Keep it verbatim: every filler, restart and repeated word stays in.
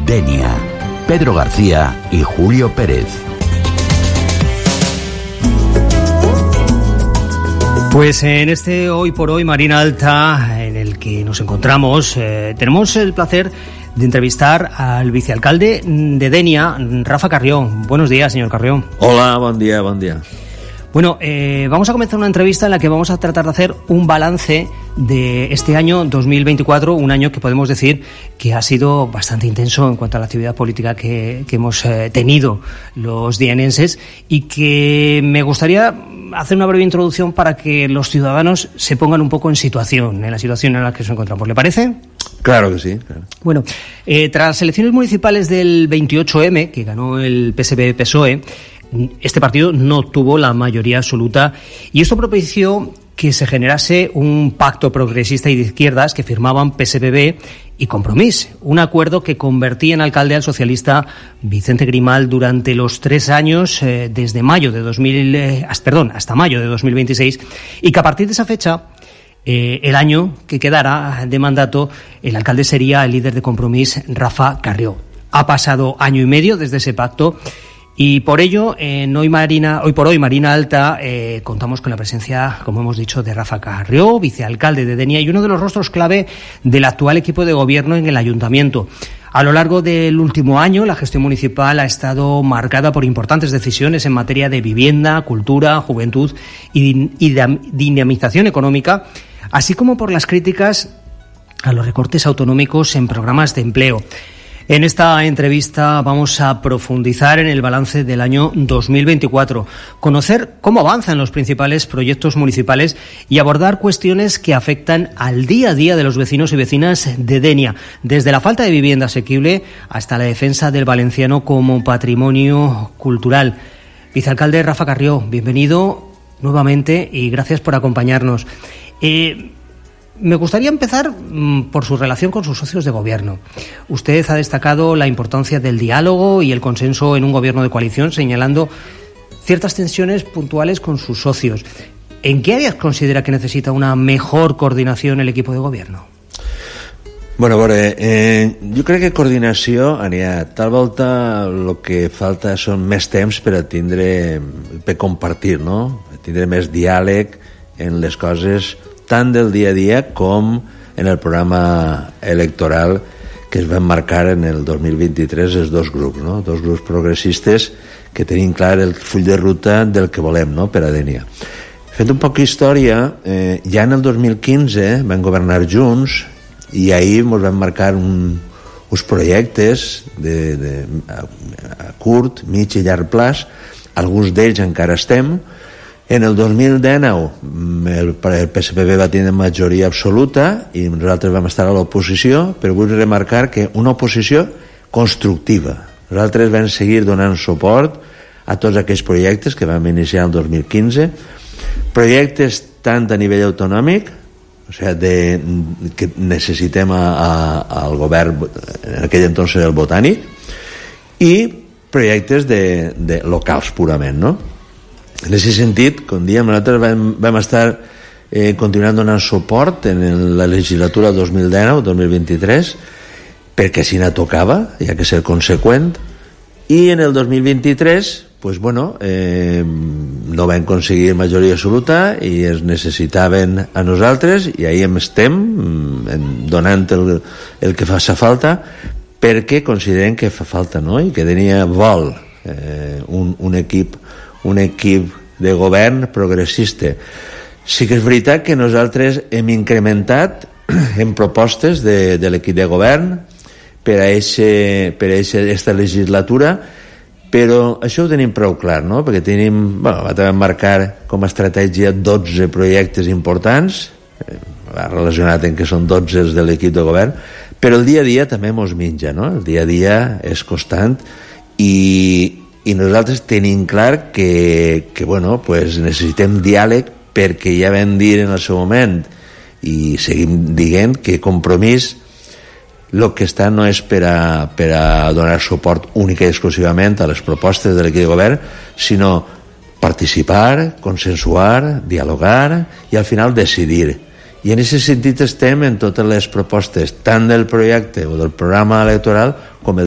Denia. Pedro García y Julio Pérez. Pues en este Hoy por Hoy Marina Alta, en el que nos encontramos, eh, tenemos el placer de entrevistar al vicealcalde de Denia, Rafa Carrió. Buenos días, señor Carrió. Hola, buen día, buen día. Bueno, eh, vamos a comenzar una entrevista en la que vamos a tratar de hacer un balance de este año dos mil veinticuatro, un año que podemos decir que ha sido bastante intenso en cuanto a la actividad política que, que hemos eh, tenido los dienenses, y que me gustaría hacer una breve introducción para que los ciudadanos se pongan un poco en situación, en la situación en la que nos encontramos. ¿Le parece? Claro que sí. Claro. Bueno, eh, tras las elecciones municipales del veintiocho eme, que ganó el P S B P S O E, este partido no tuvo la mayoría absoluta, y esto propició que se generase un pacto progresista y de izquierdas que firmaban P S B B y Compromís, un acuerdo que convertía en alcalde al socialista Vicente Grimal durante los tres años, eh, desde mayo de dos mil, eh, perdón, hasta mayo de dos mil veintiséis, y que a partir de esa fecha, eh, el año que quedara de mandato, el alcalde sería el líder de Compromís, Rafa Carrió. Ha pasado año y medio desde ese pacto, y por ello, en hoy, Marina, hoy por hoy Marina Alta, eh, contamos con la presencia, como hemos dicho, de Rafa Carrió, vicealcalde de Denia y uno de los rostros clave del actual equipo de gobierno en el ayuntamiento. A lo largo del último año, la gestión municipal ha estado marcada por importantes decisiones en materia de vivienda, cultura, juventud y, y dinamización económica, así como por las críticas a los recortes autonómicos en programas de empleo. En esta entrevista vamos a profundizar en el balance del año dos mil veinticuatro, conocer cómo avanzan los principales proyectos municipales y abordar cuestiones que afectan al día a día de los vecinos y vecinas de Denia, desde la falta de vivienda asequible hasta la defensa del valenciano como patrimonio cultural. Vicealcalde Rafa Carrió, bienvenido nuevamente y gracias por acompañarnos. Eh, Me gustaría empezar mmm, por su relación con sus socios de gobierno. Usted ha destacado la importancia del diálogo y el consenso en un gobierno de coalición, señalando ciertas tensiones puntuales con sus socios. ¿En qué áreas considera que necesita una mejor coordinación el equipo de gobierno? Bueno, a veure, eh, jo crec que coordinació n'hi ha. Tal volta el que falta són més temps per a tindre, per compartir, no? Tindre més diàleg en les coses tant del dia a dia com en el programa electoral que es van marcar en el dos mil vint-i-tres els dos grups, no? Dos grups progressistes que tenim clar el full de ruta del que volem, no?, per a Denia. Fent un poc història, eh, ja en el dos mil quinze vam governar junts i ahir ens vam marcar un, uns projectes de, de, a, a curt, mig i llarg plaç. Alguns d'ells encara estem. En el dos mil dinou el, el P S B B va tenir majoria absoluta i nosaltres vam estar a l'oposició, però vull remarcar que una oposició constructiva. Nosaltres vam seguir donant suport a tots aquells projectes que vam iniciar el dos mil quinze, projectes tant a nivell autonòmic, o sigui, de, que necessitem a, a, al govern en aquell entonces el Botànic, i projectes de, de locals purament, no? En aquest sentit, com diem, nosaltres vam, vam estar eh, continuant donant suport en la legislatura dos mil dinou dos mil vint-i-tres, perquè així n'ha tocava, hi ha que ser conseqüent, i en el dos mil vint-i-tres pues, bueno, eh, no vam aconseguir majoria absoluta i es necessitaven a nosaltres, i ahí estem donant el, el que fa falta, perquè considerem que fa falta, no?, i que Denia vol eh, un, un equip un equip de govern progressista. Sí que és veritat que nosaltres hem incrementat en propostes de, de l'equip de govern per a aquesta legislatura, però això ho tenim prou clar, no?, perquè tenim, bueno, vam marcar com a estratègia dotze projectes importants, eh, relacionat en que són dotze els de l'equip de govern, però el dia a dia també mos menja, no?, el dia a dia és constant, i i nosaltres tenim clar que, que bueno, pues necessitem diàleg, perquè ja vam dir en el seu moment i seguim dient que Compromís el que està no és per a, per a donar suport única i exclusivament a les propostes de l'equip de govern, sinó participar, consensuar, dialogar i al final decidir. I en aquest sentit estem en totes les propostes, tant del projecte o del programa electoral com el